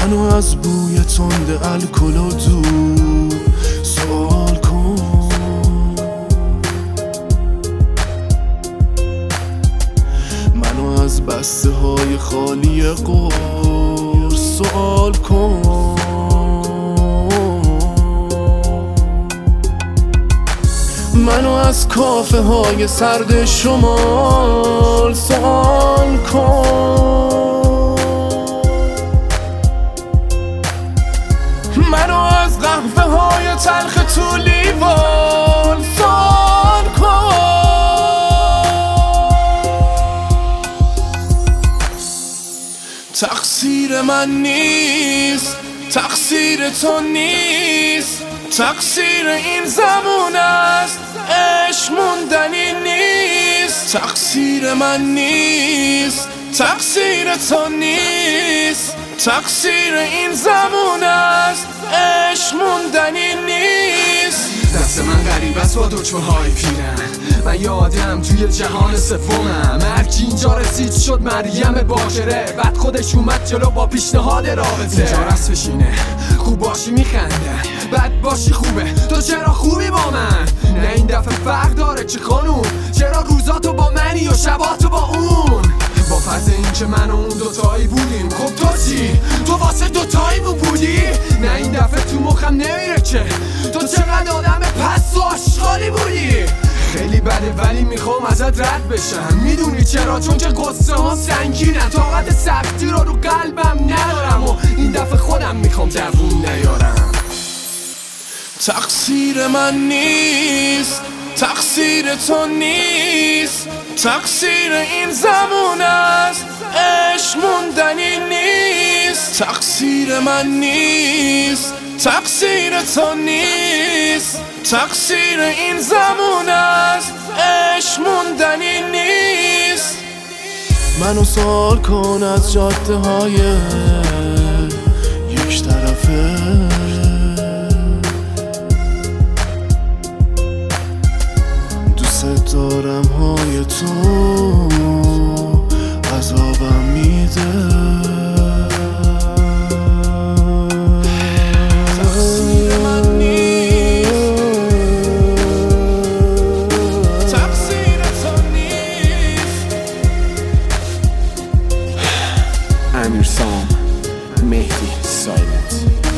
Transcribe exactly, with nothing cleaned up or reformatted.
منو از بوی تند الکل و دود سوال کن. منو از بسته های خالی قرص سوال کن. منو از کافه های سرد شمال سوال کن. منو از قهوه های تلخ تو لیوان سوال کن. تقصیر من نیست، تقصیر تو نیست، تقصیر این زمان است، عشق موندنی نیست. تقصیر من نیست، تقصیر تو نیست، تقصیر این زمان است، عشق موندنی نیست. دست من غریب است با دکمه های پیرن، من یه آدم توی جهان سومم. مرگ اینجا رسید شد مریم باکره، بعد خودش اومد جلو با پیشنهاد رابطه. اینجا رست بشینه خوب باشی میخنده، بد باشی خوبه، تو چرا خوبی با من؟ نه این دفعه فرق داره که خانوم، چرا روزاتو با منی و شباتو با اون؟ با فرض این که من و اون دوتایی بودیم، خب تو چی؟ تو واسه دوتایی مو بودی؟ نه این دفعه تو مخم نمیره که تو چقدر آدم پس و آشغالی بودی. خیلی بده ولی میخوام ازت رد بشم، میدونی چرا؟ چون که قصه ها سنگینه، طاقت سختی رو رو قلبم ندارم و این دفعه خودم میخوام دووم نیارم. تقصیر من نیست، تقصیر تو نیست، تقصیر این زمان است، عشق موندنی نیست. تقصیر من نیست، تقصیر تو نیست، تقصیر این زمان است، عشق موندنی نیست. منو سوال کن از جاده های یک طرفه، دوست دارم های تو عذابم میده. تقصیر من نیست، تقصیر تو نیست. امیرسام، مهدی، سایلنت.